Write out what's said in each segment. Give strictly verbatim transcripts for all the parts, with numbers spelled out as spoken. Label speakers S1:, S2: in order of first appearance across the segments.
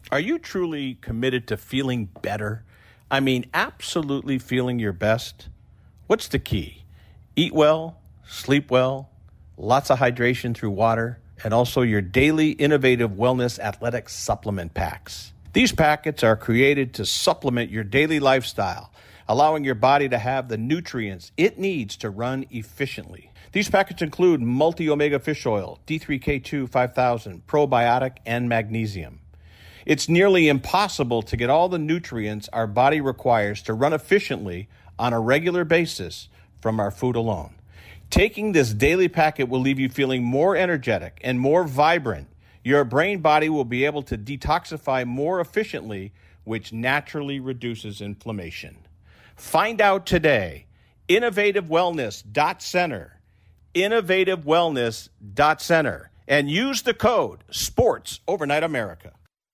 S1: Are you truly committed to feeling better? I mean, absolutely feeling your best? What's the key? Eat well, sleep well, lots of hydration through water, and also your daily innovative wellness athletic supplement packs. These packets are created to supplement your daily lifestyle, allowing your body to have the nutrients it needs to run efficiently. These packets include multi-omega fish oil, D three K two five thousand, probiotic, and magnesium. It's nearly impossible to get all the nutrients our body requires to run efficiently on a regular basis from our food alone. Taking this daily packet will leave you feeling more energetic and more vibrant. Your brain body will be able to detoxify more efficiently, which naturally reduces inflammation. Find out today. innovative wellness dot center. innovative wellness dot center. And use the code SPORTS Overnight America.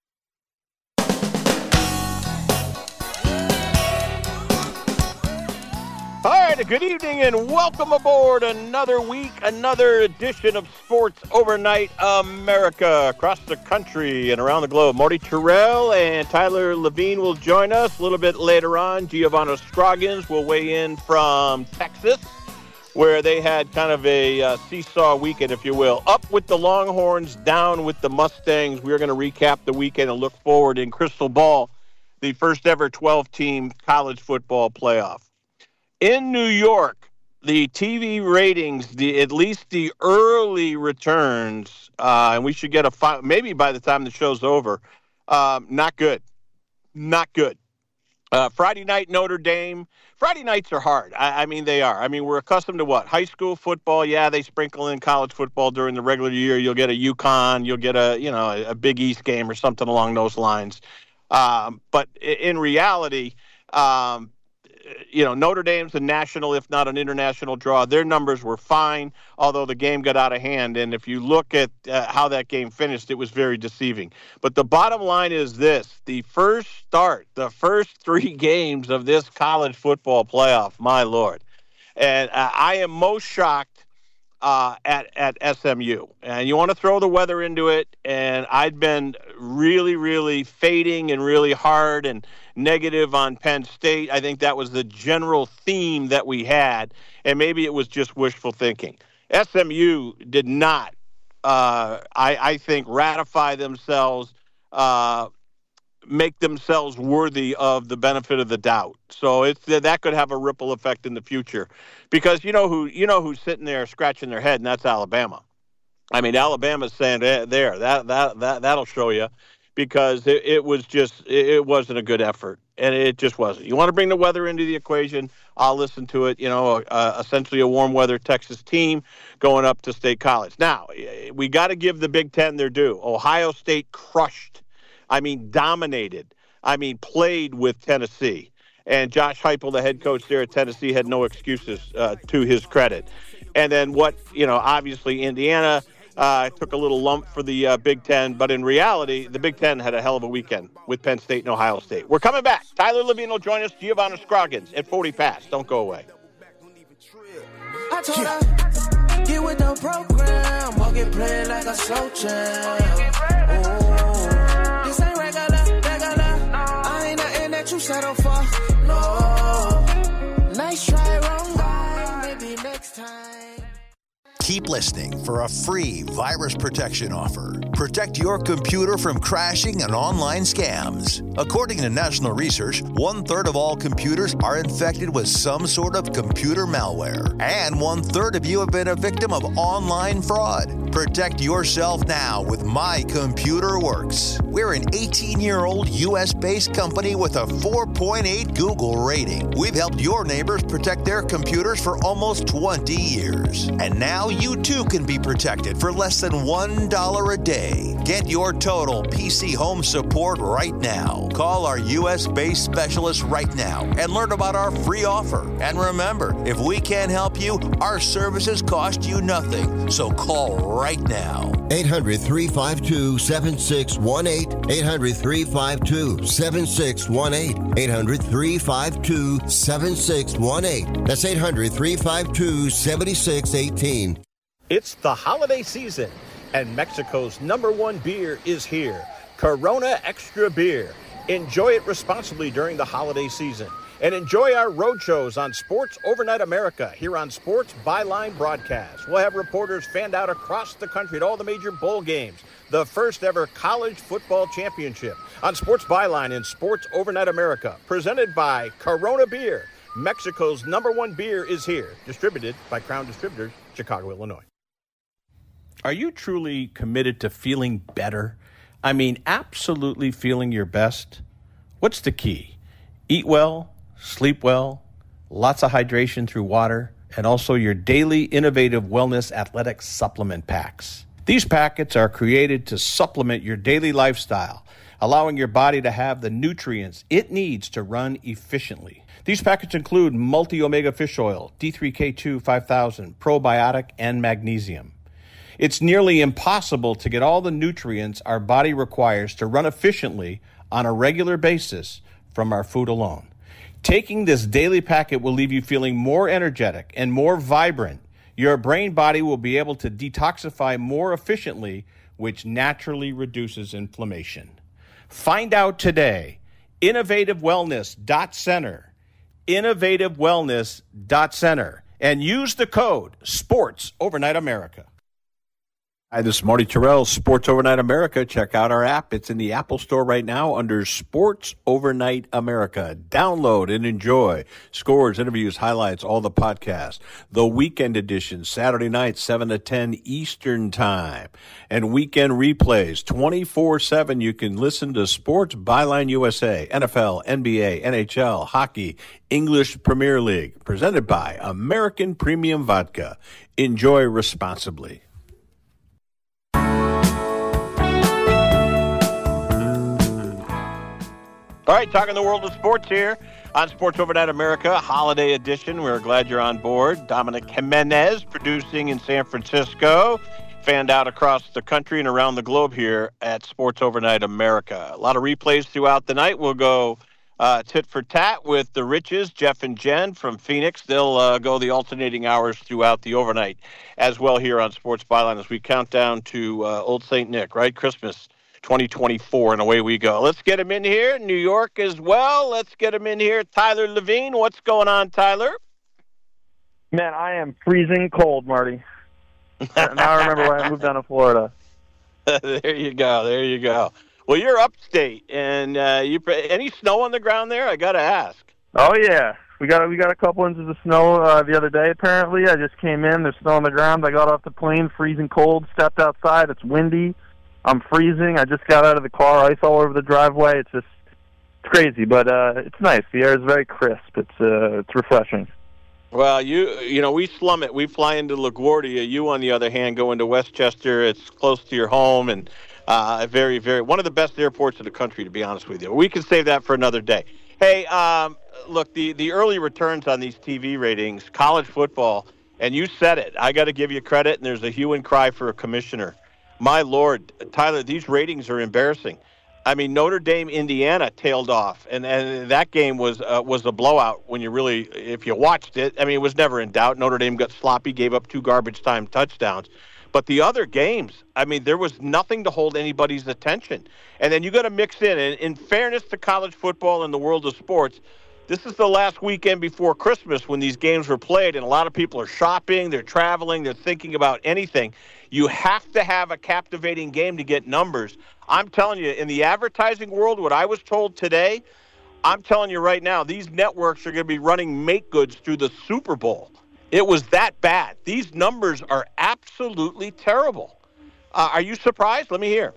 S1: All right, good evening and welcome aboard another week, another edition of Sports Overnight America across the country and around the globe. Marty Terrell and Tyler Levine will join us a little bit later on. Giovanni Scroggins will weigh in from Texas, where they had kind of a uh, seesaw weekend, if you will. Up with the Longhorns, down with the Mustangs. We're going to recap the weekend and look forward in crystal ball, the first ever twelve-team college football playoff. In New York, the T V ratings, the at least the early returns, uh, and we should get a fi- maybe by the time the show's over, um, not good. Not good. Uh, Friday night, Notre Dame. Friday nights are hard. I, I mean, they are. I mean, we're accustomed to what? High school football. Yeah, they sprinkle in college football during the regular year. You'll get a UConn. You'll get a, you know, a, a Big East game or something along those lines. Um, but in reality, um, you know, Notre Dame's a national, if not an international draw. Their numbers were fine, although the game got out of hand. And if you look at uh, how that game finished, it was very deceiving. But the bottom line is this. The first start, the first three games of this college football playoff, my Lord. And uh, I am most shocked uh, at, at S M U. And you want to throw the weather into it. And I'd been really, really fading and really hard and negative on Penn State. I think that was the general theme that we had, and maybe it was just wishful thinking. S M U did not, uh, I, I think, ratify themselves, uh, make themselves worthy of the benefit of the doubt. So it's that could have a ripple effect in the future, because you know who you know who's sitting there scratching their head, and that's Alabama. I mean, Alabama's saying eh, there that that that that'll show you. Because it, it was just, it wasn't a good effort, and it just wasn't. You want to bring the weather into the equation, I'll listen to it. You know, uh, essentially a warm weather Texas team going up to State College. Now, we got to give the Big Ten their due. Ohio State crushed, I mean, dominated, I mean, played with Tennessee. And Josh Heupel, the head coach there at Tennessee, had no excuses uh, to his credit. And then what, you know, obviously Indiana Uh, took a little lump for the uh, Big Ten, but in reality, the Big Ten had a hell of a weekend with Penn State and Ohio State. We're coming back. Tyler Levine will join us. Giovanni Scroggins at forty past. Don't go away.
S2: I told her, get with the program, walk it play like a slow champ. Oh, this ain't regular, regular. I ain't nothing that you settle for. No, nice try, wrong guy. Maybe next time.
S3: Keep listening for a free virus protection offer. Protect your computer from crashing and online scams. According to national research, one-third of all computers are infected with some sort of computer malware. And one-third of you have been a victim of online fraud. Protect yourself now with My Computer Works. We're an eighteen-year-old U S-based company with a four point eight Google rating. We've helped your neighbors protect their computers for almost twenty years. And now you too can be protected for less than one dollar a day. Get your total P C home support right now. Call our U S-based specialist right now and learn about our free offer. And remember, if we can't help you, our services cost you nothing. So call right now.
S4: eight hundred, three five two, seven six one eight. eight hundred, three five two, seven six one eight. eight hundred, three five two, seven six one eight. That's eight hundred, three five two, seven six one eight.
S1: It's the holiday season, and Mexico's number one beer is here. Corona Extra Beer. Enjoy it responsibly during the holiday season. And enjoy our road shows on Sports Overnight America here on Sports Byline Broadcast. We'll have reporters fanned out across the country at all the major bowl games. The first ever college football championship on Sports Byline and Sports Overnight America. Presented by Corona Beer. Mexico's number one beer is here. Distributed by Crown Distributors, Chicago, Illinois. Are you truly committed to feeling better? I mean, absolutely feeling your best? What's the key? Eat well, sleep well, lots of hydration through water, and also your daily innovative wellness athletic supplement packs. These packets are created to supplement your daily lifestyle, allowing your body to have the nutrients it needs to run efficiently. These packets include multi-omega fish oil, D three K two five thousand, probiotic, and magnesium. It's nearly impossible to get all the nutrients our body requires to run efficiently on a regular basis from our food alone. Taking this daily packet will leave you feeling more energetic and more vibrant. Your brain body will be able to detoxify more efficiently, which naturally reduces inflammation. Find out today. innovative wellness dot center. innovative wellness dot center. And use the code Sports Overnight America. Hi, this is Marty Terrell, Sports Overnight America. Check out our app. It's in the Apple Store right now under Sports Overnight America. Download and enjoy scores, interviews, highlights, all the podcasts. The weekend edition, Saturday night, seven to ten Eastern Time. And weekend replays, twenty-four seven. You can listen to Sports Byline U S A, N F L, N B A, N H L, hockey, English Premier League. Presented by American Premium Vodka. Enjoy responsibly. All right, talking the world of sports here on Sports Overnight America, Holiday Edition. We're glad you're on board. Dominic Jimenez producing in San Francisco, fanned out across the country and around the globe here at Sports Overnight America. A lot of replays throughout the night. We'll go uh, tit for tat with the Riches, Jeff and Jen from Phoenix. They'll uh, go the alternating hours throughout the overnight as well here on Sports Byline as we count down to uh, Old Saint Nick, right? Christmas twenty twenty-four, and away we go. Let's get him in here. New York as well. Let's get him in here. Tyler Levine, what's going on, Tyler?
S5: Man, I am freezing cold, Marty. Now I remember when I moved down to Florida.
S1: There you go. There you go. Well, you're upstate, and uh, you any snow on the ground there? I got to ask.
S5: Oh, yeah. We got we got a couple inches of snow uh, the other day, apparently. I just came in. There's snow on the ground. I got off the plane, freezing cold, stepped outside. It's windy. I'm freezing. I just got out of the car, ice all over the driveway. It's just it's crazy, but uh, it's nice. The air is very crisp. It's uh, it's refreshing.
S1: Well, you you know, we slum it. We fly into LaGuardia. You, on the other hand, go into Westchester. It's close to your home and uh, very, very one of the best airports in the country, to be honest with you. We can save that for another day. Hey, um, look, the, the early returns on these T V ratings, college football, and you said it. I got to give you credit, and there's a hue and cry for a commissioner. My Lord, Tyler, these ratings are embarrassing. I mean, Notre Dame, Indiana tailed off, and, and that game was uh, was a blowout when you really, if you watched it. I mean, it was never in doubt. Notre Dame got sloppy, gave up two garbage time touchdowns. But the other games, I mean, there was nothing to hold anybody's attention. And then you got to mix in, and in fairness to college football and the world of sports, this is the last weekend before Christmas when these games were played, and a lot of people are shopping, they're traveling, they're thinking about anything. You have to have a captivating game to get numbers. I'm telling you, in the advertising world, what I was told today, I'm telling you right now, these networks are going to be running make goods through the Super Bowl. It was that bad. These numbers are absolutely terrible. Uh, are you surprised? Let me hear.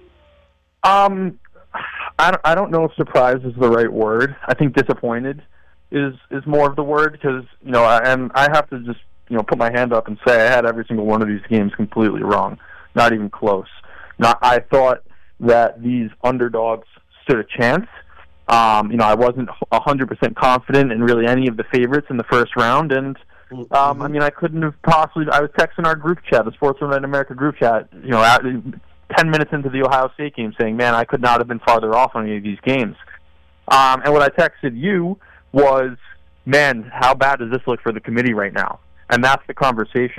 S5: Um, I don't, I don't know if surprised is the right word. I think disappointed is is more of the word because, you know, I, and I have to just, you know, put my hand up and say I had every single one of these games completely wrong, not even close. Not, I thought that these underdogs stood a chance. Um, you know, I wasn't one hundred percent confident in really any of the favorites in the first round, and um, I mean, I couldn't have possibly. I was texting our group chat, the Sports Overnight America group chat, you know, at, ten minutes into the Ohio State game, saying, "Man, I could not have been farther off on any of these games." Um, and what I texted you was, "Man, how bad does this look for the committee right now?" And that's the conversation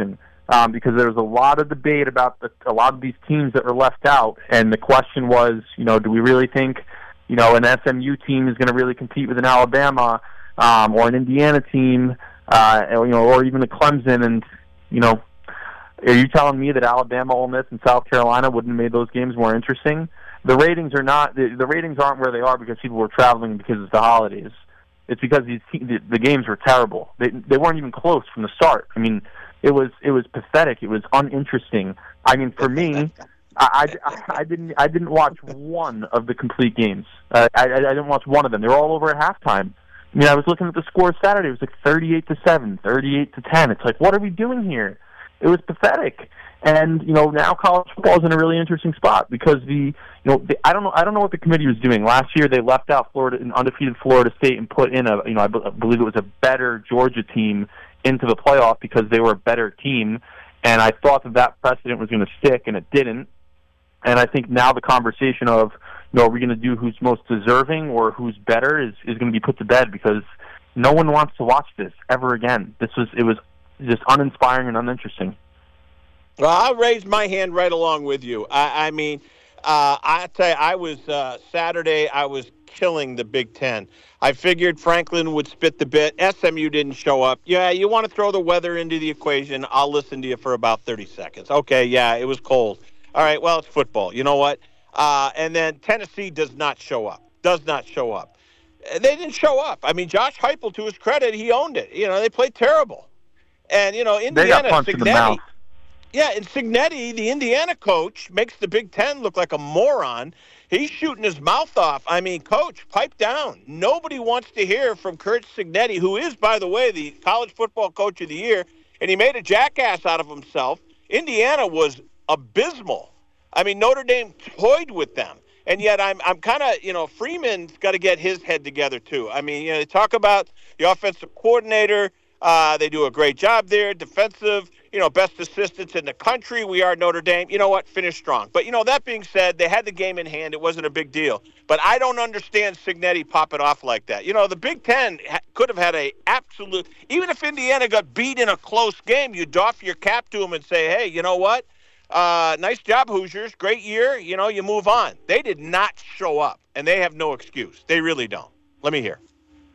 S5: um, because there was a lot of debate about the, a lot of these teams that were left out, and the question was, you know, do we really think, you know, an S M U team is going to really compete with an Alabama um, or an Indiana team, uh, or, you know, or even a Clemson? And you know, are you telling me that Alabama, Ole Miss, and South Carolina wouldn't have made those games more interesting? The ratings are not. The, the ratings aren't where they are because people were traveling because it's the holidays. It's because these te- the, the games were terrible. They they weren't even close from the start. I mean, it was it was pathetic. It was uninteresting. I mean, for me, I, I, I didn't I didn't watch one of the complete games. Uh, I I didn't watch one of them. They were all over at halftime. I mean, I was looking at the score Saturday. It was like thirty-eight to seven, thirty-eight to ten. It's like, what are we doing here? It was pathetic. And you know, now college football is in a really interesting spot because the you know the, I don't know I don't know what the committee was doing last year. They left out Florida, an undefeated Florida State, and put in a you know I, b- I believe it was a better Georgia team into the playoff because they were a better team. And I thought that that precedent was going to stick, and it didn't. And I think now the conversation of you know are we going to do who's most deserving or who's better is is going to be put to bed because no one wants to watch this ever again. This was it was just uninspiring and uninteresting.
S1: Well, I'll raise my hand right along with you. I, I mean, uh, I tell you, I was uh, Saturday. I was killing the Big Ten. I figured Franklin would spit the bit. S M U didn't show up. Yeah, you want to throw the weather into the equation? I'll listen to you for about thirty seconds. Okay, yeah, it was cold. All right, well, it's football. You know what? Uh, and then Tennessee does not show up. Does not show up. They didn't show up. I mean, Josh Heupel, to his credit, he owned it. You know, they played terrible. And you know, Indiana,
S5: they got punched in the mouth.
S1: Yeah, and Cignetti, the Indiana coach, makes the Big Ten look like a moron. He's shooting his mouth off. I mean, coach, pipe down. Nobody wants to hear from Curt Cignetti, who is, by the way, the college football coach of the year, and he made a jackass out of himself. Indiana was abysmal. I mean, Notre Dame toyed with them. And yet I'm I'm kind of, you know, Freeman's got to get his head together, too. I mean, you know, they talk about the offensive coordinator. Uh, they do a great job there, defensive, you know, best assistants in the country. We are Notre Dame. You know what? Finish strong. But, you know, that being said, they had the game in hand. It wasn't a big deal. But I don't understand Cignetti popping off like that. You know, the Big Ten ha- could have had a absolute – even if Indiana got beat in a close game, you doff your cap to them and say, hey, you know what? Uh, nice job, Hoosiers. Great year. You know, you move on. They did not show up, and they have no excuse. They really don't. Let me hear.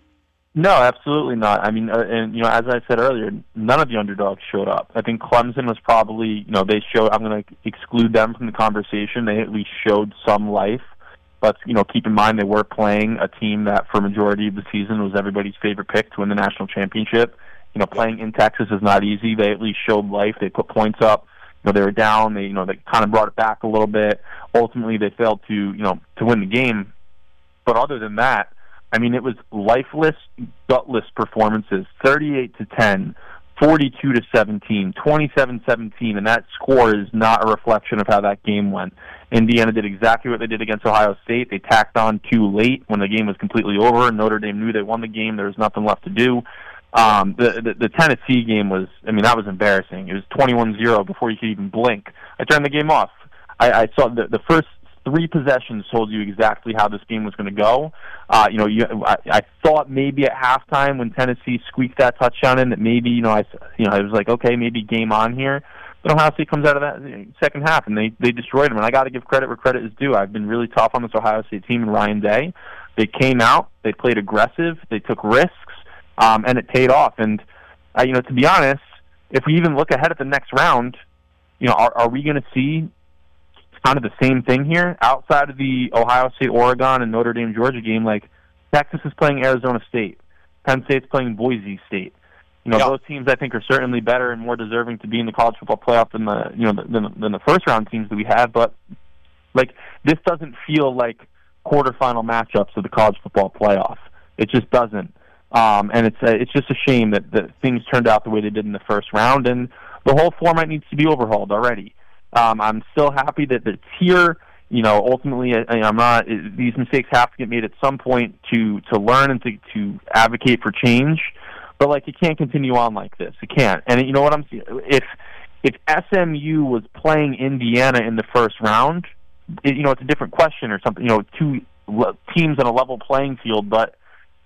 S5: No, absolutely not. I mean, uh, and you know, as I said earlier, none of the underdogs showed up. I think Clemson was probably, you know, they showed. I'm going to exclude them from the conversation. They at least showed some life, but you know, keep in mind they were playing a team that, for majority of the season, was everybody's favorite pick to win the national championship. You know, playing in Texas is not easy. They at least showed life. They put points up. You know, they were down. They, you know, they kind of brought it back a little bit. Ultimately, they failed to, you know, to win the game. But other than that, I mean, it was lifeless, gutless performances, thirty-eight to ten, forty-two to seventeen, twenty-seven seventeen, and that score is not a reflection of how that game went. Indiana did exactly what they did against Ohio State. They tacked on too late when the game was completely over. Notre Dame knew they won the game. There was nothing left to do. Um, the, the the Tennessee game was, I mean, that was embarrassing. It was twenty-one zero before you could even blink. I turned the game off. I, I saw the, the first three possessions told you exactly how this game was going to go. Uh, you know, you, I, I thought maybe at halftime when Tennessee squeaked that touchdown in that maybe, you know, I, you know, I was like, okay, maybe game on here. But Ohio State comes out of that second half and they, they destroyed them. And I got to give credit where credit is due. I've been really tough on this Ohio State team and Ryan Day. They came out, they played aggressive, they took risks, um, and it paid off. And, uh, you know, to be honest, if we even look ahead at the next round, you know, are, are we going to see kind of the same thing here outside of the Ohio State, Oregon, and Notre Dame, Georgia game? Like Texas is playing Arizona State, Penn State's playing Boise State. You know,
S1: yep.
S5: Those teams I think are certainly better and more deserving to be in the college football playoff than the you know than, than the first round teams that we had. But like this doesn't feel like quarterfinal matchups of the college football playoff. It just doesn't, um, and it's uh, it's just a shame that, that things turned out the way they did in the first round, and the whole format needs to be overhauled already. Um, I'm still happy that it's here. You know, ultimately, I, I'm not. These mistakes have to get made at some point to to learn and to to advocate for change. But like, it can't continue on like this. It can't. And you know what I'm saying? If if S M U was playing Indiana in the first round, it, you know, it's a different question or something. You know, two teams on a level playing field. But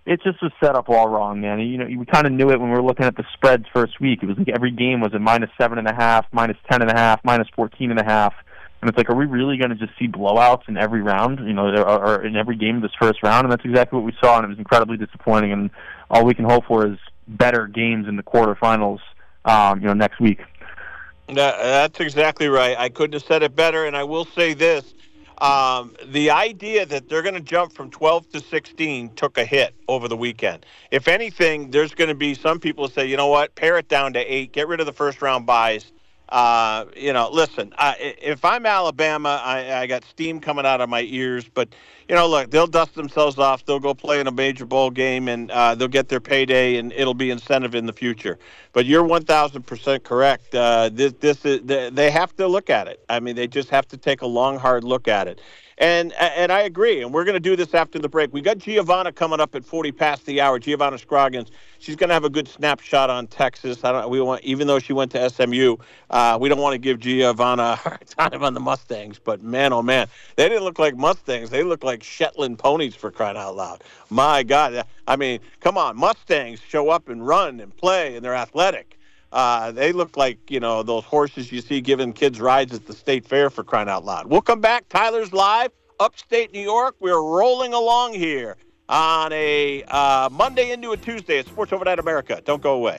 S5: it just was set up all wrong, man. You know, we kind of knew it when we were looking at the spreads first week. It was like every game was a minus seven and a half, minus ten and a half, minus fourteen and a half. And it's like, are we really going to just see blowouts in every round, you know, or, or in every game of this first round? And that's exactly what we saw, and it was incredibly disappointing. And all we can hope for is better games in the quarterfinals, um, you know, next week.
S1: That, that's exactly right. I couldn't have said it better, and I will say this. Um, the idea that they're going to jump from twelve to sixteen took a hit over the weekend. If anything, there's going to be some people who say, you know what, pare it down to eight, get rid of the first-round buys. Uh, you know, listen, I, if I'm Alabama, I, I got steam coming out of my ears. But, you know, look, they'll dust themselves off. They'll go play in a major bowl game, and uh, they'll get their payday, and it'll be incentive in the future. But you're one thousand percent correct. Uh, this, this is, they have to look at it. I mean, they just have to take a long, hard look at it. And and I agree, and we're going to do this after the break. We got Giovanna coming up at forty past the hour. Giovanna Scroggins. She's going to have a good snapshot on Texas. I don't. We want, even though she went to S M U, uh, we don't want to give Giovanna a hard time on the Mustangs. But man, oh man, they didn't look like Mustangs. They looked like Shetland ponies, for crying out loud. My God, I mean, come on, Mustangs show up and run and play, and they're athletic. Uh, they look like, you know, those horses you see giving kids rides at the state fair, for crying out loud. We'll come back. Tyler's live, upstate New York. We're rolling along here on a uh, Monday into a Tuesday at Sports Overnight America. Don't go away.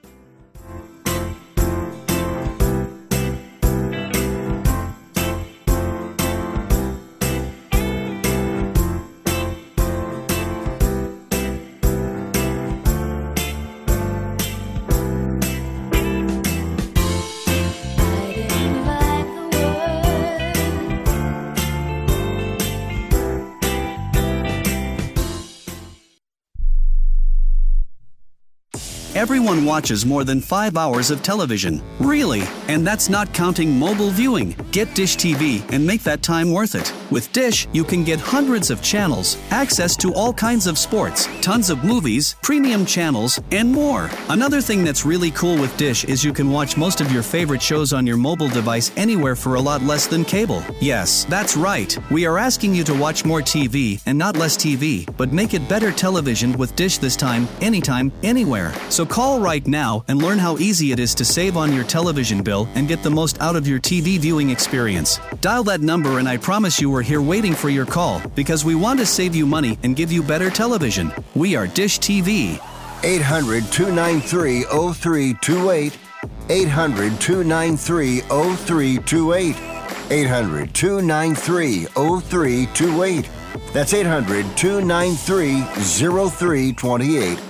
S6: Everyone watches more than five hours of television. Really? And that's not counting mobile viewing. Get Dish T V and make that time worth it. With Dish, you can get hundreds of channels, access to all kinds of sports, tons of movies, premium channels, and more. Another thing that's really cool with Dish is you can watch most of your favorite shows on your mobile device anywhere for a lot less than cable. Yes, that's right. We are asking you to watch more T V and not less T V, but make it better television with Dish this time, anytime, anywhere. So call right now and learn how easy it is to save on your television bill and get the most out of your T V viewing experience. Dial that number and I promise you we're here waiting for your call because we want to save you money and give you better television. We are Dish T V.
S4: eight hundred, two nine three, oh three two eight. eight hundred, two nine three, oh three two eight. eight hundred, two nine three, oh three two eight. That's eight hundred, two nine three, oh three two eight.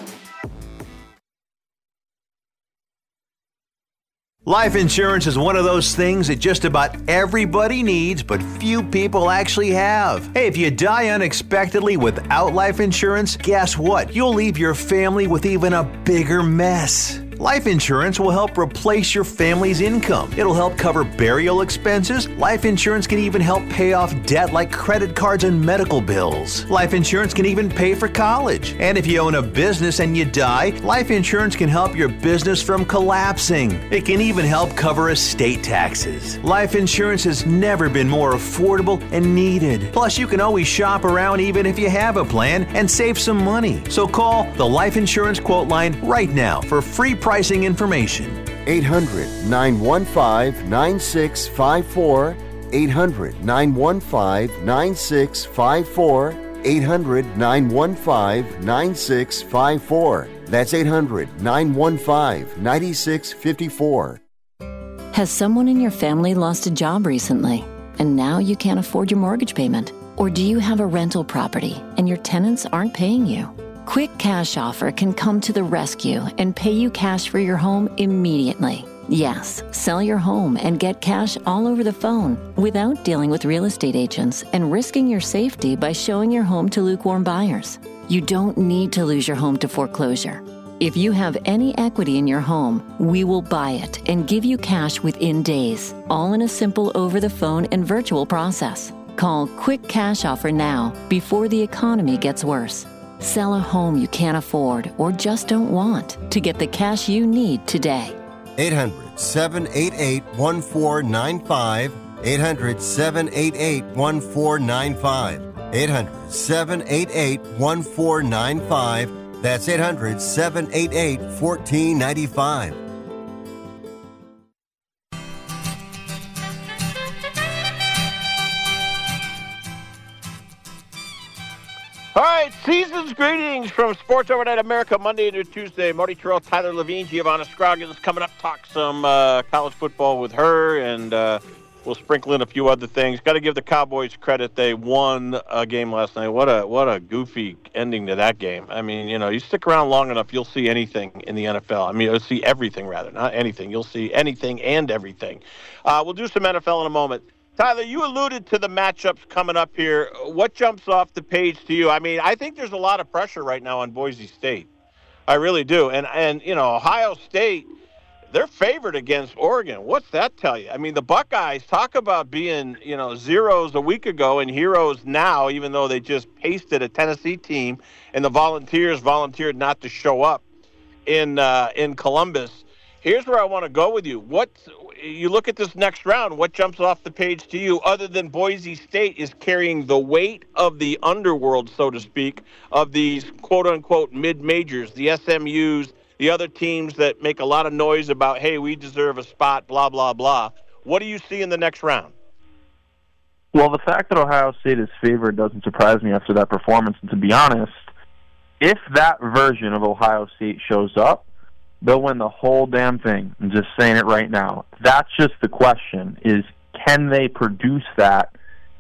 S7: Life insurance is one of those things that just about everybody needs, but few people actually have. Hey, if you die unexpectedly without life insurance, guess what? You'll leave your family with even a bigger mess. Life insurance will help replace your family's income. It'll help cover burial expenses. Life insurance can even help pay off debt like credit cards and medical bills. Life insurance can even pay for college. And if you own a business and you die, life insurance can help your business from collapsing. It can even help cover estate taxes. Life insurance has never been more affordable and needed. Plus, you can always shop around even if you have a plan and save some money. So call the Life Insurance Quote Line right now for free pricing information.
S4: eight hundred, nine one five, nine six five four. eight hundred, nine one five, nine six five four. eight hundred, nine one five, nine six five four. That's eight hundred, nine one five, nine six five four.
S8: Has someone in your family lost a job recently and now you can't afford your mortgage payment? Or do you have a rental property and your tenants aren't paying you? Quick Cash Offer can come to the rescue and pay you cash for your home immediately. Yes, sell your home and get cash all over the phone without dealing with real estate agents and risking your safety by showing your home to lukewarm buyers. You don't need to lose your home to foreclosure. If you have any equity in your home, we will buy it and give you cash within days, all in a simple over-the-phone and virtual process. Call Quick Cash Offer now before the economy gets worse. Sell a home you can't afford or just don't want to get the cash you need today.
S4: eight hundred, seven eight eight, one four nine five. eight hundred, seven eight eight, one four nine five. eight hundred, seven eight eight, one four nine five. That's eight hundred, seven eight eight, one four nine five.
S1: All right, season's greetings from Sports Overnight America, Monday into Tuesday. Marty Terrell, Tyler Levine, Giovanna Scroggins coming up. Talk some uh, college football with her, and uh, we'll sprinkle in a few other things. Got to give the Cowboys credit. They won a game last night. What a what a goofy ending to that game. I mean, you know, you stick around long enough, you'll see anything in the N F L. I mean, you'll see everything, rather, not anything. You'll see anything and everything. Uh, we'll do some N F L in a moment. Tyler, you alluded to the matchups coming up here. What jumps off the page to you? I mean, I think there's a lot of pressure right now on Boise State. I really do. And, and you know, Ohio State, they're favored against Oregon. What's that tell you? I mean, the Buckeyes, talk about being, you know, zeros a week ago and heroes now, even though they just pasted a Tennessee team, and the Volunteers volunteered not to show up in uh, in Columbus. Here's where I want to go with you. What you look at this next round, what jumps off the page to you other than Boise State is carrying the weight of the underworld, so to speak, of these quote-unquote mid-majors, the S M Us, the other teams that make a lot of noise about, hey, we deserve a spot, blah, blah, blah. What do you see in the next round?
S5: Well, the fact that Ohio State is favored doesn't surprise me after that performance. And to be honest, if that version of Ohio State shows up, they'll win the whole damn thing. I'm just saying it right now. That's just the question, is can they produce that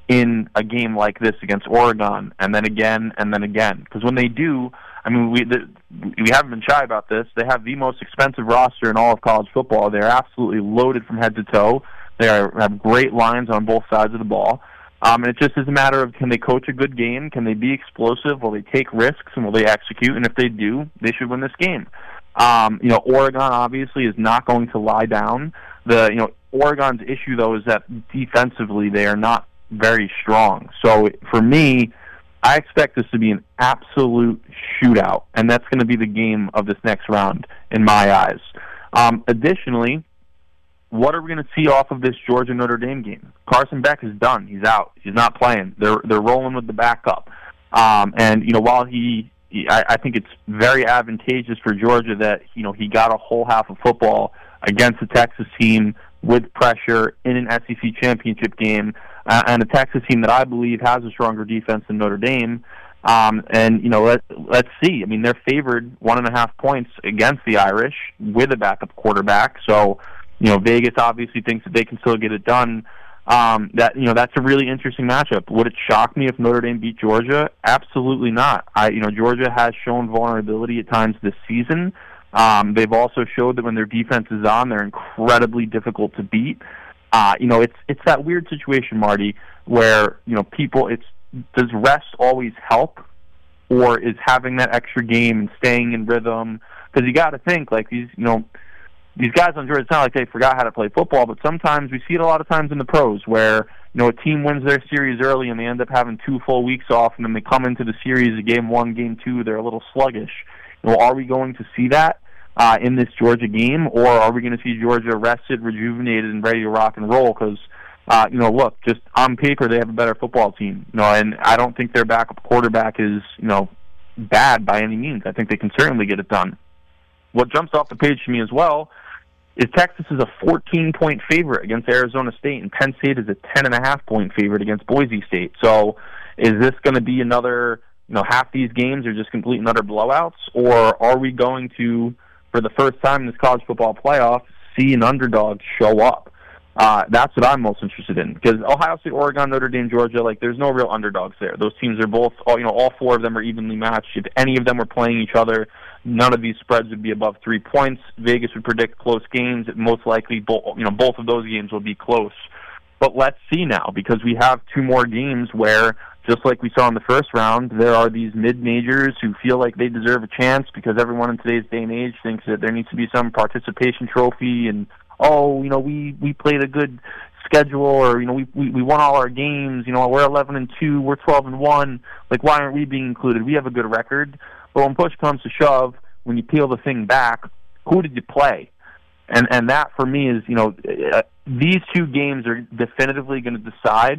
S5: in a game like this against Oregon, and then again, and then again? Because when they do, I mean, we the, we haven't been shy about this. They have the most expensive roster in all of college football. They're absolutely loaded from head to toe. They are, have great lines on both sides of the ball. Um, and it just is a matter of, can they coach a good game? Can they be explosive? Will they take risks? And will they execute? And if they do, they should win this game. Um, you know, Oregon obviously is not going to lie down. The you know Oregon's issue though is that defensively they are not very strong. So for me, I expect this to be an absolute shootout, and that's going to be the game of this next round in my eyes. Um, additionally, what are we going to see off of this Georgia Notre Dame game? Carson Beck is done. He's out. He's not playing. They're they're rolling with the backup. Um, and you know while he I, I think it's very advantageous for Georgia that you know he got a whole half of football against the Texas team with pressure in an S E C championship game, uh, and a Texas team that I believe has a stronger defense than Notre Dame. Um, and you know, let let's see. I mean, they're favored one and a half points against the Irish with a backup quarterback. So, you know, Vegas obviously thinks that they can still get it done. Um, that you know that's a really interesting matchup. Would it shock me if Notre Dame beat Georgia? Absolutely not. I you know Georgia has shown vulnerability at times this season. Um, they've also showed that when their defense is on, they're incredibly difficult to beat. Uh, you know it's it's that weird situation, Marty, where you know people. It's does rest always help, or is having that extra game and staying in rhythm? Because you got to think like these you know. These guys on Georgia, it's not like they forgot how to play football, but sometimes we see it a lot of times in the pros where, you know, a team wins their series early and they end up having two full weeks off, and then they come into the series, game one, game two, they're a little sluggish. You know, are we going to see that uh, in this Georgia game, or are we going to see Georgia rested, rejuvenated, and ready to rock and roll? Because, uh, you know, look, just on paper, they have a better football team. You know, and I don't think their backup quarterback is, you know, bad by any means. I think they can certainly get it done. What jumps off the page to me as well is Texas is a fourteen-point favorite against Arizona State, and Penn State is a ten and a half point favorite against Boise State. So is this going to be another, you know, half these games are just complete and utter blowouts, or are we going to, for the first time in this college football playoff, see an underdog show up? Uh, that's what I'm most interested in, because Ohio State, Oregon, Notre Dame, Georgia, like there's no real underdogs there. Those teams are both, you know, all four of them are evenly matched. If any of them were playing each other, none of these spreads would be above three points. Vegas would predict close games. Most likely, both, you know, both of those games will be close. But let's see now, because we have two more games where, just like we saw in the first round, there are these mid-majors who feel like they deserve a chance because everyone in today's day and age thinks that there needs to be some participation trophy and, oh, you know, we, we played a good schedule, or, you know, we, we we won all our games, you know, we're eleven and two, we're twelve and one, like, why aren't we being included? We have a good record. But when push comes to shove, when you peel the thing back, who did you play? And and that, for me, is, you know, uh, these two games are definitively going to decide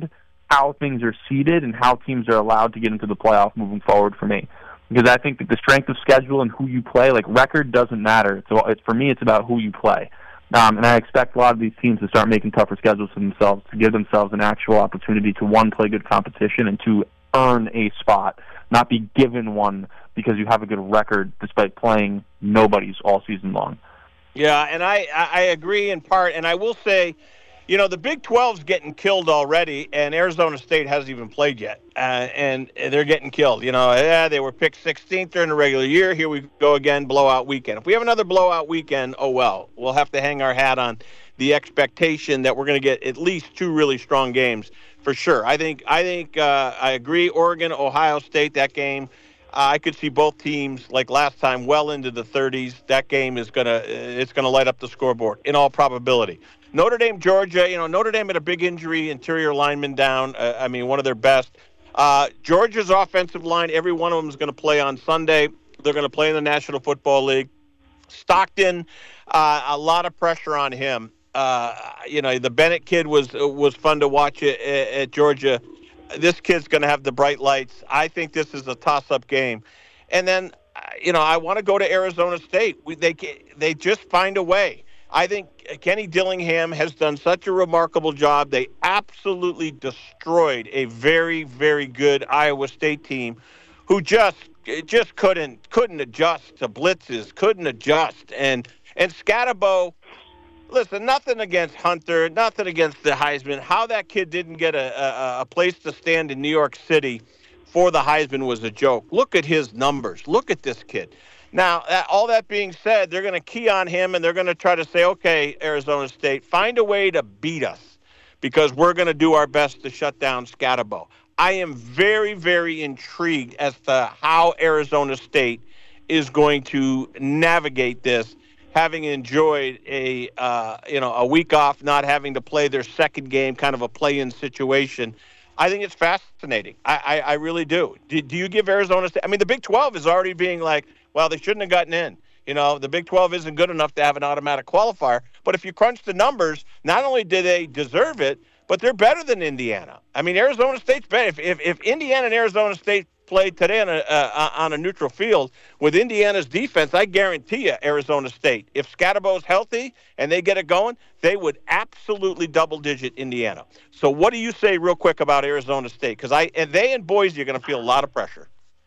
S5: how things are seeded and how teams are allowed to get into the playoff moving forward for me. Because I think that the strength of schedule and who you play, like record doesn't matter. It's, it's for me, it's about who you play. Um, and I expect a lot of these teams to start making tougher schedules for themselves, to give themselves an actual opportunity to, one, play good competition, and two, earn a spot, not be given one because you have a good record despite playing nobodies all season long.
S1: Yeah, and I, I agree in part, and I will say, you know, the Big twelve's getting killed already, and Arizona State hasn't even played yet, uh, and they're getting killed. You know, yeah, they were picked sixteenth during the regular year. Here we go again, blowout weekend. If we have another blowout weekend, oh well. We'll have to hang our hat on the expectation that we're going to get at least two really strong games for sure. I think, I think, uh, I agree. Oregon, Ohio State, that game. Uh, I could see both teams, like last time, well into the thirties. That game is gonna it's gonna light up the scoreboard in all probability. Notre Dame, Georgia. You know, Notre Dame had a big injury, interior lineman down. Uh, I mean, one of their best. Uh, Georgia's offensive line. Every one of them is going to play on Sunday. They're going to play in the National Football League. Stockton, uh, a lot of pressure on him. Uh, you know, the Bennett kid was was fun to watch at, at Georgia. This kid's going to have the bright lights. I think this is a toss-up game. And then, you know, I want to go to Arizona State. We, they they just find a way. I think Kenny Dillingham has done such a remarkable job. They absolutely destroyed a very, very good Iowa State team who just just couldn't couldn't adjust to blitzes, couldn't adjust. And and Scatterbo, listen, nothing against Hunter, nothing against the Heisman. How that kid didn't get a, a, a place to stand in New York City for the Heisman was a joke. Look at his numbers. Look at this kid. Now, all that being said, they're going to key on him, and they're going to try to say, okay, Arizona State, find a way to beat us because we're going to do our best to shut down Scatterbo. I am very, very intrigued as to how Arizona State is going to navigate this, having enjoyed a uh, you know a week off, not having to play their second game, kind of a play-in situation. I think it's fascinating. I, I, I really do. do. Do you give Arizona State? I mean, the Big twelve is already being like, well, they shouldn't have gotten in. You know, the Big twelve isn't good enough to have an automatic qualifier. But if you crunch the numbers, not only do they deserve it, but they're better than Indiana. I mean, Arizona State's better. If if, if Indiana and Arizona State played today on a uh, on a neutral field with Indiana's defense, I guarantee you, Arizona State, if Scatterbo's healthy and they get it going, they would absolutely double-digit Indiana. So, what do you say, real quick, about Arizona State? Because I and they and Boise are going to feel a lot of pressure.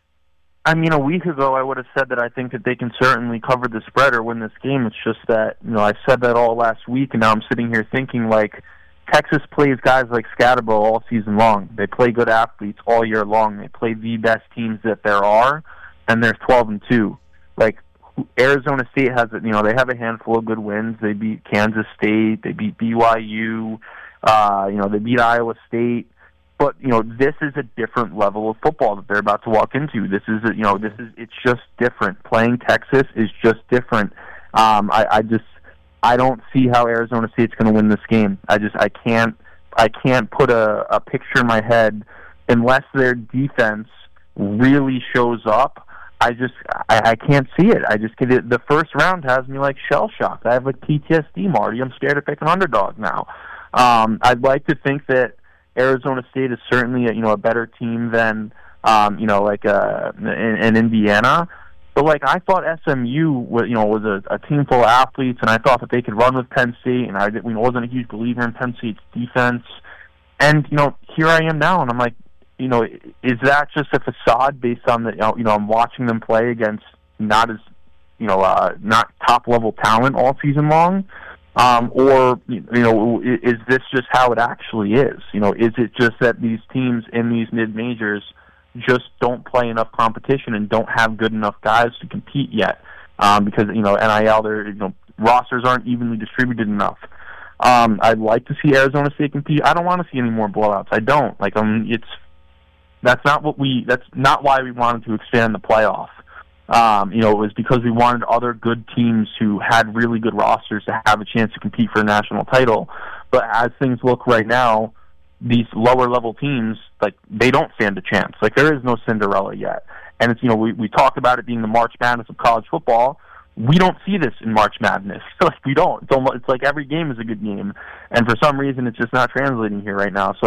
S5: I mean, a week ago, I would have said that I think that they can certainly cover the spread or win this game. It's just that, you know, I said that all last week, and now I'm sitting here thinking, like, Texas plays guys like Scatterbo all season long. They play good athletes all year long. They play the best teams that there are, and they're twelve and two. Like, Arizona State has, you know, they have a handful of good wins. They beat Kansas State. They beat B Y U. Uh, you know, they beat Iowa State. But, you know, this is a different level of football that they're about to walk into. This is, a, you know, this is, it's just different. Playing Texas is just different. Um, I, I just, I don't see how Arizona State's going to win this game. I just, I can't, I can't put a, a picture in my head unless their defense really shows up. I just, I, I can't see it. I just get it. The first round has me like shell shocked. I have like P T S D, Marty. I'm scared to pick an underdog now. Um, I'd like to think that Arizona State is certainly a, you know, a better team than, um, you know, like uh, in, in Indiana. But, like, I thought S M U was, you know, was a, a team full of athletes, and I thought that they could run with Penn State, and I you know, wasn't a huge believer in Penn State's defense. And, you know, here I am now, and I'm like, you know, is that just a facade based on the, you know, I'm watching them play against not as, you know, uh, not top-level talent all season long? Um, or, you know, is this just how it actually is? You know, is it just that these teams in these mid-majors just don't play enough competition and don't have good enough guys to compete yet? Um, because, you know, N I L, their, you know, rosters aren't evenly distributed enough. Um, I'd like to see Arizona State compete. I don't want to see any more blowouts. I don't. Like, um, it's, that's not what we, that's not why we wanted to expand the playoff. Um, you know, it was because we wanted other good teams who had really good rosters to have a chance to compete for a national title. But as things look right now, these lower-level teams, like, they don't stand a chance. Like, there is no Cinderella yet. And it's, you know, we, we talked about it being the March Madness of college football. We don't see this in March Madness. Like, we don't. It's, almost, it's like every game is a good game. And for some reason, it's just not translating here right now. So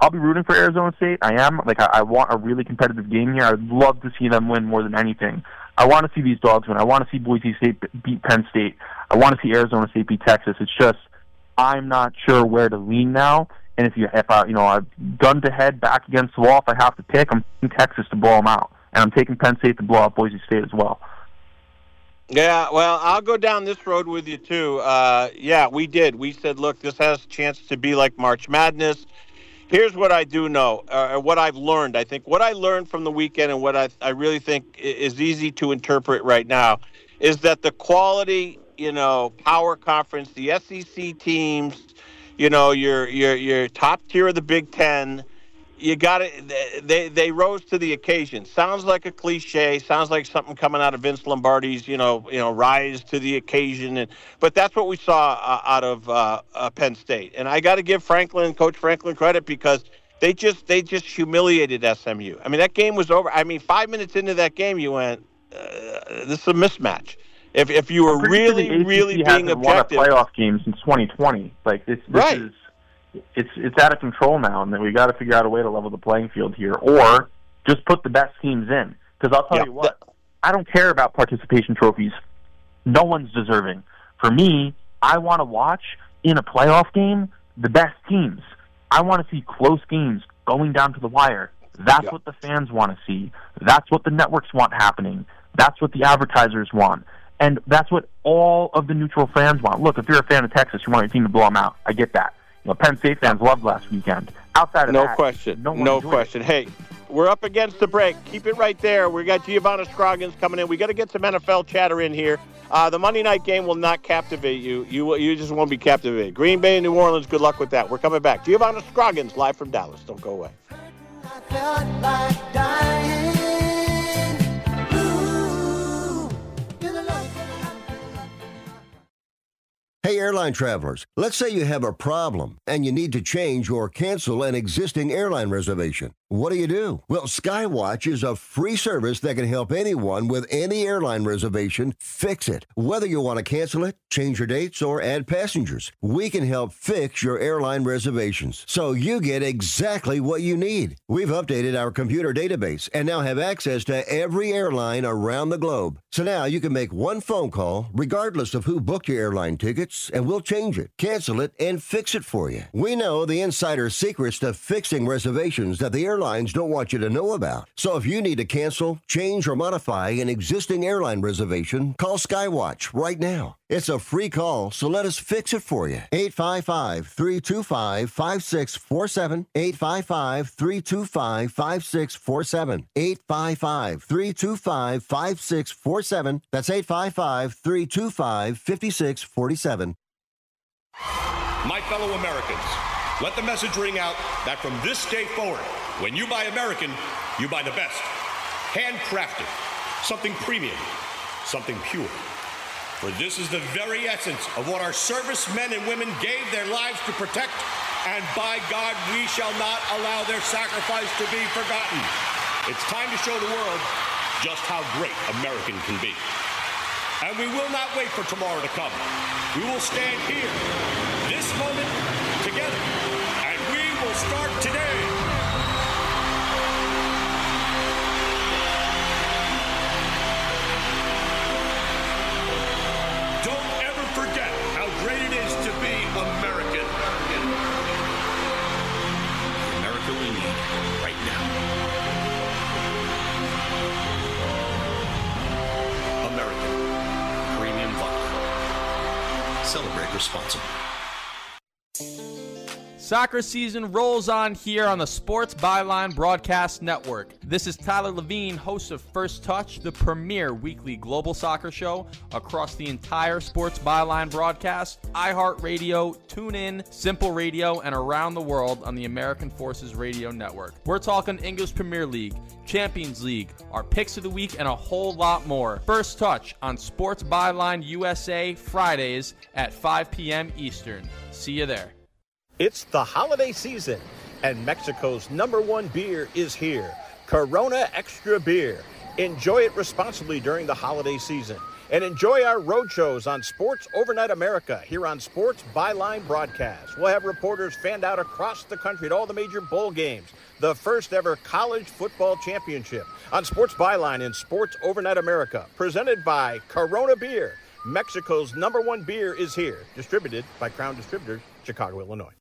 S5: I'll be rooting for Arizona State. I am. Like, I, I want a really competitive game here. I'd love to see them win more than anything. I want to see these dogs win. I want to see Boise State beat Penn State. I want to see Arizona State beat Texas. It's just I'm not sure where to lean now. And if you, if I, you know, I've gun to head back against the wall, if I have to pick, I'm taking Texas to blow them out, and I'm taking Penn State to blow out Boise State as well.
S1: Yeah, well, I'll go down this road with you too. Uh, yeah, we did. We said, look, this has a chance to be like March Madness. Here's what I do know, uh, what I've learned. I think what I learned from the weekend and what I, I really think is easy to interpret right now is that the quality, you know, power conference, the S E C teams, you know, your your your top tier of the Big Ten, you got to, they they rose to the occasion. Sounds like a cliche. Sounds like something coming out of Vince Lombardi's, you know, you know, rise to the occasion. And but that's what we saw uh, out of uh, uh, Penn State. And I got to give Franklin, Coach Franklin, credit because they just they just humiliated S M U. I mean, that game was over. I mean, five minutes into that game, you went, uh, this is a mismatch. If if you were really
S5: sure
S1: really being objective,
S5: won a playoff game since twenty twenty. Like this, this
S1: right.
S5: is. It's it's out of control now, and then we got to figure out a way to level the playing field here, or just put the best teams in. Because I'll tell
S1: yeah.
S5: you what, I don't care about participation trophies. No one's deserving. For me, I want to watch in a playoff game the best teams. I want to see close games going down to the wire. That's yeah. what the fans want to see. That's what the networks want happening. That's what the advertisers want. And that's what all of the neutral fans want. Look, if you're a fan of Texas, you want your team to blow them out. I get that. You know, Penn State fans loved last weekend. Outside of
S1: no
S5: that,
S1: question,
S5: no,
S1: no question. It. Hey, we're up against the break. Keep it right there. We got Giovanna Scroggins coming in. We got to get some N F L chatter in here. Uh, the Monday night game will not captivate you. You you just won't be captivated. Green Bay and New Orleans. Good luck with that. We're coming back. Giovanna Scroggins live from Dallas. Don't go away.
S2: I felt like dying.
S4: Hey, airline travelers, let's say you have a problem and you need to change or cancel an existing airline reservation. What do you do? Well, Skywatch is a free service that can help anyone with any airline reservation fix it. Whether you want to cancel it, change your dates, or add passengers, we can help fix your airline reservations so you get exactly what you need. We've updated our computer database and now have access to every airline around the globe. So now you can make one phone call regardless of who booked your airline tickets, and we'll change it, cancel it, and fix it for you. We know the insider secrets to fixing reservations that the airlines don't want you to know about. So if you need to cancel, change, or modify an existing airline reservation, call Skywatch right now. It's a free call, so let us fix it for you. eight five five, three two five, five six four seven. eight five five, three two five, five six four seven. eight five five, three two five, five six four seven. That's eight five five, three two five, five six four seven.
S9: My fellow Americans, let the message ring out that from this day forward, when you buy American, you buy the best. Handcrafted, something premium, something pure. For this is the very essence of what our servicemen and women gave their lives to protect, and by God, we shall not allow their sacrifice to be forgotten. It's time to show the world just how great American can be. And we will not wait for tomorrow to come. We will stand here, this moment, together, and we will start today. Don't ever forget how great it is to be American. The America we need right now. American Premium Vodka. Celebrate responsibly.
S10: Soccer season rolls on here on the Sports Byline Broadcast Network. This is Tyler Levine, host of First Touch, the premier weekly global soccer show across the entire Sports Byline broadcast, iHeartRadio, TuneIn, Simple Radio, and around the world on the American Forces Radio Network. We're talking English Premier League, Champions League, our picks of the week, and a whole lot more. First Touch on Sports Byline U S A Fridays at five p.m. Eastern. See you there.
S1: It's the holiday season, and Mexico's number one beer is here, Corona Extra Beer. Enjoy it responsibly during the holiday season. And enjoy our road shows on Sports Overnight America here on Sports Byline Broadcast. We'll have reporters fanned out across the country at all the major bowl games. The first ever college football championship on Sports Byline and Sports Overnight America. Presented by Corona Beer. Mexico's number one beer is here. Distributed by Crown Distributors, Chicago, Illinois.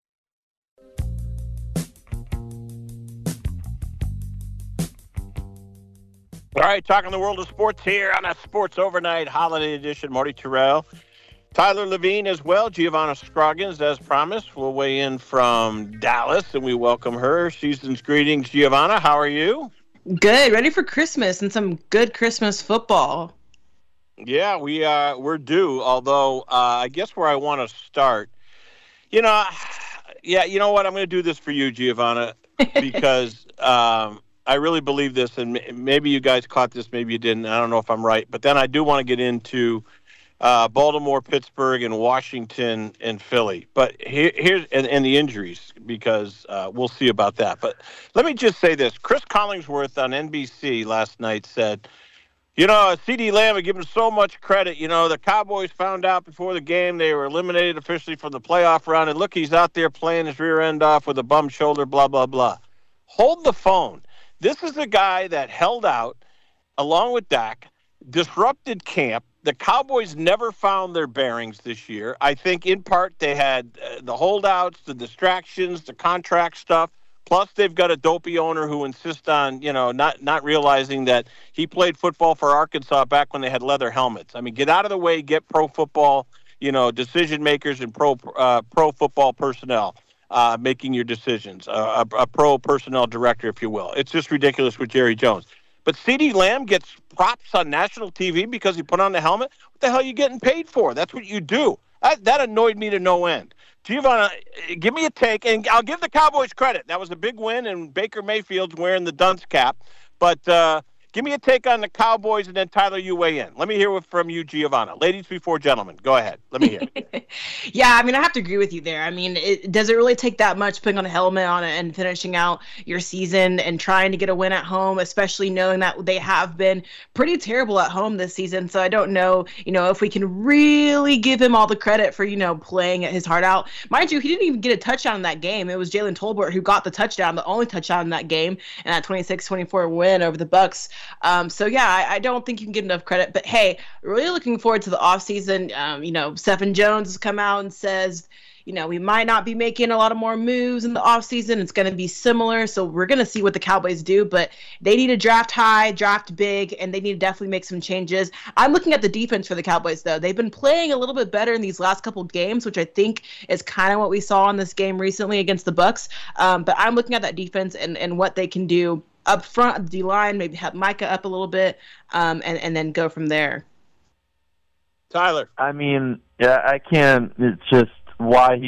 S1: All right, talking the world of sports here on a Sports Overnight Holiday Edition. Marty Terrell, Tyler Levine as well. Giovanna Scroggins, as promised, will weigh in from Dallas, and we welcome her. Season's greetings, Giovanna. How are you?
S11: Good. Ready for Christmas and some good Christmas football.
S1: Yeah, we uh, we're due. Although uh, I guess where I want to start, you know, yeah, you know what? I'm going to do this for you, Giovanna, because. um, I really believe this, and maybe you guys caught this, maybe you didn't. I don't know if I'm right. But then I do want to get into uh, Baltimore, Pittsburgh, and Washington and Philly. But here, here's and, and the injuries, because uh, we'll see about that. But let me just say this. Chris Collingsworth on N B C last night said, you know, CeeDee Lamb had given so much credit. You know, the Cowboys found out before the game they were eliminated officially from the playoff round. And look, he's out there playing his rear end off with a bum shoulder, blah, blah, blah. Hold the phone. This is a guy that held out, along with Dak, disrupted camp. The Cowboys never found their bearings this year. I think in part they had uh, the holdouts, the distractions, the contract stuff. Plus they've got a dopey owner who insists on, you know, not, not realizing that he played football for Arkansas back when they had leather helmets. I mean, get out of the way, get pro football, you know, decision makers and pro uh, pro football personnel. Uh, making your decisions, uh, a, a pro personnel director, if you will. It's just ridiculous with Jerry Jones. But CeeDee Lamb gets props on national T V because he put on the helmet. What the hell are you getting paid for? That's what you do. That, that annoyed me to no end. Giovanna, give me a take, and I'll give the Cowboys credit. That was a big win, and Baker Mayfield's wearing the dunce cap. But uh, give me a take on the Cowboys, and then, Tyler, you weigh in. Let me hear from you, Giovanna. Ladies before gentlemen. Go ahead. Let me hear it.
S11: Yeah, I mean, I have to agree with you there. I mean, it, does it really take that much putting on a helmet on it and finishing out your season and trying to get a win at home, especially knowing that they have been pretty terrible at home this season? So I don't know, you know, if we can really give him all the credit for, you know, playing his heart out. Mind you, he didn't even get a touchdown in that game. It was Jalen Tolbert who got the touchdown, the only touchdown in that game, and that twenty-six twenty-four win over the Bucs. Um, so, yeah, I, I don't think you can get enough credit. But, hey, really looking forward to the offseason. Um, you know, Stephen Jones has come out and says, you know, we might not be making a lot of more moves in the offseason. It's going to be similar. So we're going to see what the Cowboys do. But they need to draft high, draft big, and they need to definitely make some changes. I'm looking at the defense for the Cowboys, though. They've been playing a little bit better in these last couple of games, which I think is kind of what we saw in this game recently against the Bucs. Um, but I'm looking at that defense and, and what they can do up front, the D-line, maybe have Micah up a little bit, um, and, and then go from there.
S1: Tyler.
S5: I mean, yeah, I can't. It's just why he